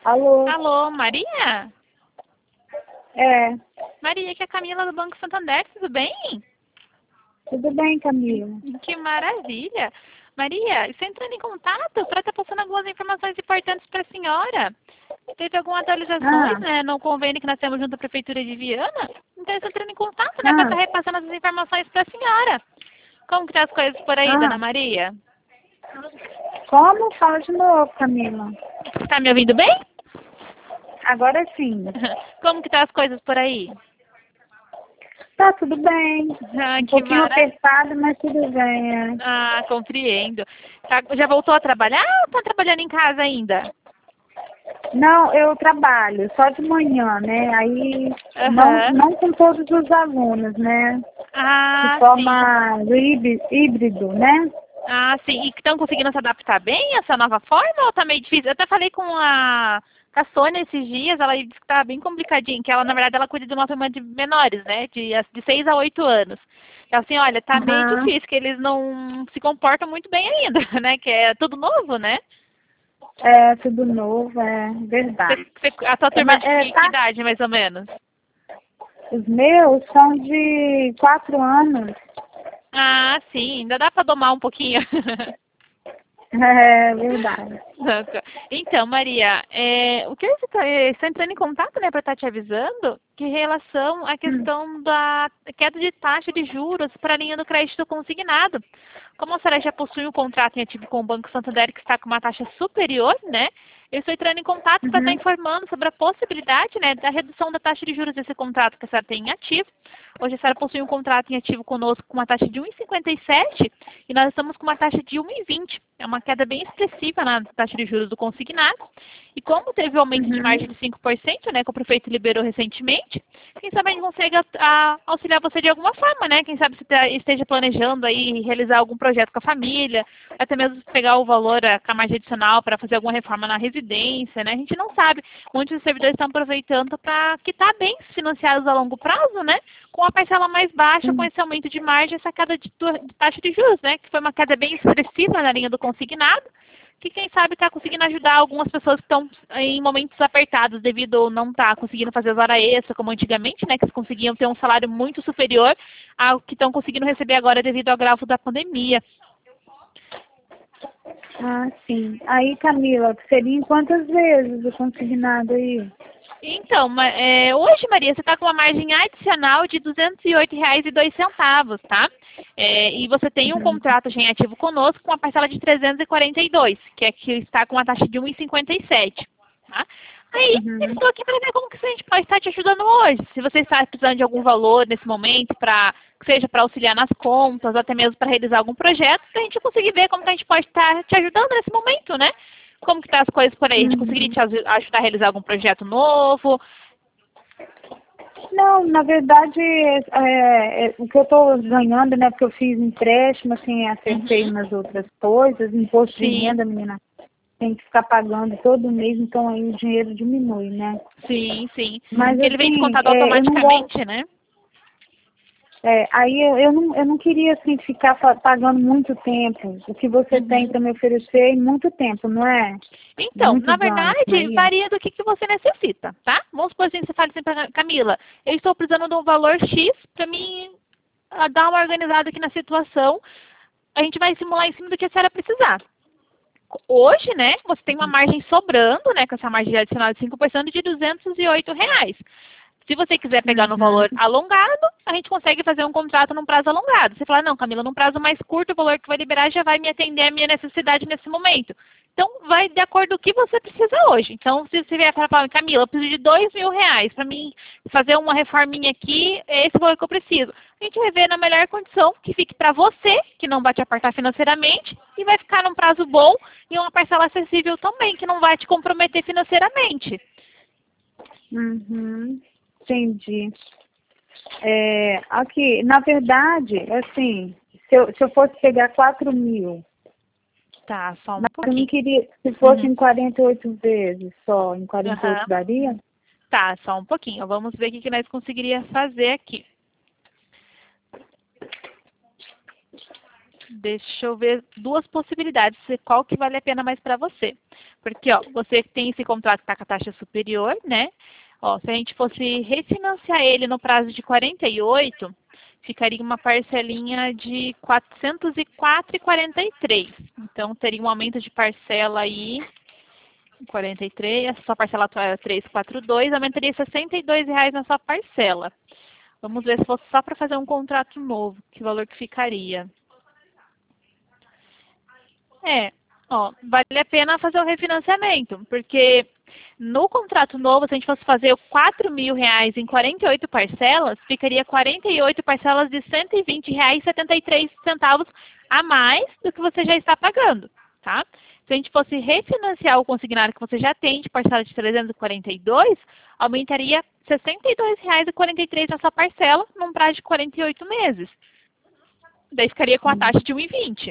Alô? Alô, Maria? É, Maria, aqui é a Camila do Banco Santander, tudo bem? tudo bem, Camila? Que maravilha! Maria, estou entrando em contato para estar passando algumas informações importantes para a senhora. Teve algumas atualizações, Ah, né, no convênio que nós temos junto à Prefeitura de Viana. Então, eu estou entrando em contato, né, para ah, estar repassando essas informações para a senhora. Como que tá as coisas por aí, ah. dona Maria? Como? Fala de novo, Camila. Está me ouvindo bem? Agora sim. Como que tá as coisas por aí? Tá tudo bem. Ah, Um que pouquinho maravilha! apertado, mas tudo bem. Ah, compreendo. Já voltou a trabalhar ou está trabalhando em casa ainda? Não, eu trabalho só de manhã, né? Aí não, Aham. não com todos os alunos, né? De Ah, sim. forma híbrido, né? Ah, sim. E estão conseguindo se adaptar bem a essa nova forma ou tá meio difícil? Eu até falei com a Sônia esses dias, ela disse que tá bem complicadinho, que ela, na verdade, ela cuida de uma turma de menores, né? De 6 a 8 anos. Ela assim, olha, tá meio Aham. difícil, que eles não se comportam muito bem ainda, né? Que é tudo novo, né? É tudo novo, é verdade. A tua turma é de que Tá, idade, mais ou menos? os meus são de 4 anos. Ah, sim, ainda dá para domar um pouquinho. É verdade. Então, Maria, o que eu estou entrando em contato, né, para estar te avisando, que em relação à Hum. questão da queda de taxa de juros para a linha do crédito consignado. Como a senhora já possui um contrato em ativo com o Banco Santander que está com uma taxa superior, né, eu estou entrando em contato para estar Uhum. informando sobre a possibilidade, né, da redução da taxa de juros desse contrato que a senhora tem em ativo. Hoje a senhora possui um contrato em ativo conosco com uma taxa de 1,57 e nós estamos com uma taxa de 1,20. É uma queda bem expressiva na taxa de juros do consignado. E como teve o aumento de Uhum. margem de 5%, né, que o prefeito liberou recentemente, quem sabe a gente consegue auxiliar você de alguma forma, né? Quem sabe você esteja planejando aí realizar algum projeto com a família, até mesmo pegar o valor, com a margem adicional para fazer alguma reforma na residência, né? A gente não sabe. Muitos servidores estão aproveitando para quitar bens financiados a longo prazo, né? Com a parcela mais baixa, com Uhum. esse aumento de margem, essa queda de taxa de juros, né? Que foi uma queda bem expressiva na linha do consignado, que quem sabe está conseguindo ajudar algumas pessoas que estão em momentos apertados devido a não estar conseguindo fazer as horas extras como antigamente, né? Que eles conseguiam ter um salário muito superior ao que estão conseguindo receber agora devido ao agravo da pandemia. Ah, sim. Aí, Camila, seria em quantas vezes o consignado aí? Então, hoje, Maria, você está com uma margem adicional de R$ 208,02, tá? E você tem um Uhum. contrato já em ativo conosco com uma parcela de 342, que está com uma taxa de 1,57, tá? Aí, eu Uhum. estou aqui para ver como que a gente pode estar te ajudando hoje. Se você está precisando de algum valor nesse momento, que seja para auxiliar nas contas, ou até mesmo para realizar algum projeto, para a gente conseguir ver como que a gente pode estar te ajudando nesse momento, né? Como que tá as coisas por aí? A gente conseguiria Uhum. te ajudar a realizar algum projeto novo? Não, na verdade, o que eu estou ganhando, né, porque eu fiz empréstimo, assim, acertei Uhum. umas outras coisas, imposto de Sim, renda, menina, tem que ficar pagando todo mês, então aí o dinheiro diminui, né? sim, sim. Mas Ele vem assim, descontado eu não gosto. automaticamente, né? Aí eu não queria assim, ficar pagando muito tempo. O que você tem Uhum. para me oferecer é muito tempo, não é? Então, na Muitos anos, verdade, Maria. varia do que você necessita, tá? Vamos supor assim, você fala assim pra Camila, eu estou precisando de um valor X para mim dar uma organizada aqui na situação. A gente vai simular em cima do que a senhora precisar. Hoje, né, você tem uma margem sobrando, né, com essa margem adicional de 5% de R$ 208. Se você quiser pegar no Uhum, valor alongado, a gente consegue fazer um contrato num prazo alongado. Você fala, não, Camila, num prazo mais curto, o valor que vai liberar já vai me atender a minha necessidade nesse momento. Então, vai de acordo com o que você precisa hoje. Então, se você vier para falar, Camila, eu preciso de R$ 2.000 para mim fazer uma reforminha aqui, é esse o valor que eu preciso. A gente vai ver na melhor condição que fique para você, que não vai te apertar financeiramente, e vai ficar num prazo bom e uma parcela acessível também, que não vai te comprometer financeiramente. uhum, entendi. Aqui, na verdade, assim, se eu fosse pegar 4.000, Tá, só um mas eu não pouquinho. queria, se fosse Uhum. em 48 vezes só, em 48 Aham. daria? Tá, só um pouquinho. Vamos ver o que nós conseguiríamos fazer aqui. Deixa eu ver duas possibilidades, qual que vale a pena mais para você. Porque, ó, você tem esse contrato que está com a taxa superior, né? Ó, se a gente fosse refinanciar ele no prazo de 48, ficaria uma parcelinha de R$ 404,43. Então, teria um aumento de parcela aí, 43, a sua parcela atual é 342, aumentaria R$ 62 na sua parcela. Vamos ver se fosse só para fazer um contrato novo, que valor que ficaria. Ó, vale a pena fazer o refinanciamento, porque no contrato novo, se a gente fosse fazer R$ 4.000 em 48 parcelas, ficaria 48 parcelas de R$ 120,73 a mais do que você já está pagando, tá? Se a gente fosse refinanciar o consignado que você já tem de parcela de 342, aumentaria R$ 62,43 na sua parcela, num prazo de 48 meses. Daí ficaria com a taxa de 1,20.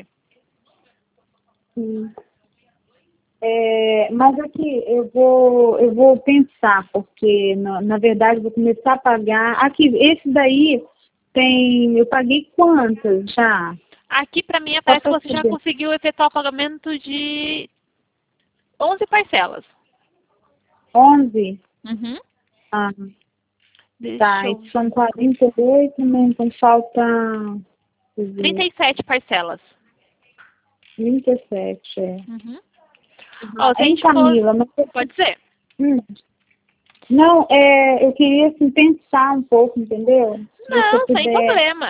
Mas aqui eu vou pensar, porque na verdade eu vou começar a pagar. Aqui, esse daí eu paguei quantas já? Aqui para mim aparece que você já conseguiu efetuar o pagamento de 11 parcelas. 11? Uhum. Ah, tá, são 48, né? Então falta 37 parcelas. 37, Uhum. Ó, se a gente Camila, mas... Pode ser. Não, eu queria assim, pensar um pouco, entendeu? Não, sem problema.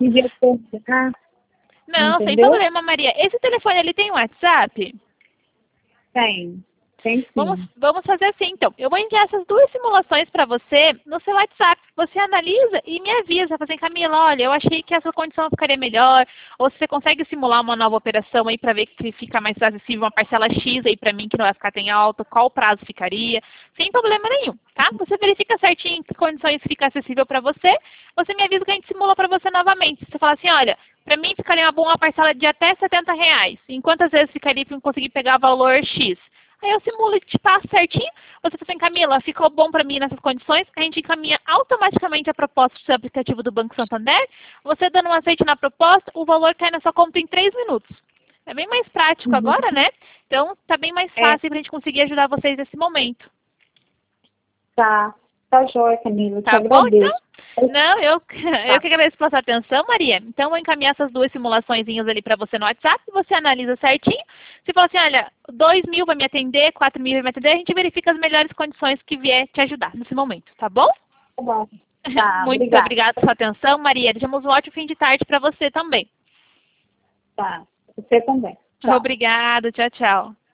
Não, sem problema, Maria. Esse telefone, ele tem WhatsApp? Tem sim. Vamos fazer assim, então. Eu vou enviar essas duas simulações para você no seu WhatsApp. Você analisa e me avisa. Fazer, Camila, olha, eu achei que essa condição ficaria melhor. Ou se você consegue simular uma nova operação aí para ver que fica mais acessível uma parcela X aí para mim, que não vai ficar tão alta, qual prazo ficaria. Sem problema nenhum, tá? Você verifica certinho que condições fica acessível para você. Você me avisa que a gente simula para você novamente. Você fala assim, olha, para mim ficaria uma boa parcela de até R$ 70. Em quantas vezes ficaria para eu conseguir pegar valor X? Aí eu simulo e te passo certinho. Você fala assim, Camila, ficou bom para mim nessas condições? A gente encaminha automaticamente a proposta do seu aplicativo do Banco Santander. Você dando um aceite na proposta, o valor cai na sua conta em 3 minutos. É bem mais prático agora, né? Então, tá bem mais fácil para a gente conseguir ajudar vocês nesse momento. Tá jóia, Camila. Tá bom, então? Não, eu que agradeço pela sua atenção, Maria. Então, vou encaminhar essas duas simulaçõezinhas ali para você no WhatsApp, você analisa certinho. Se for assim, olha, 2.000 vai me atender, 4.000 vai me atender, a gente verifica as melhores condições que vier te ajudar nesse momento, tá bom? Tá bom. Tá, muito obrigada pela sua atenção, Maria. Desejamos um ótimo fim de tarde para você também. Tá, você também. Tchau. Obrigada, tchau, tchau.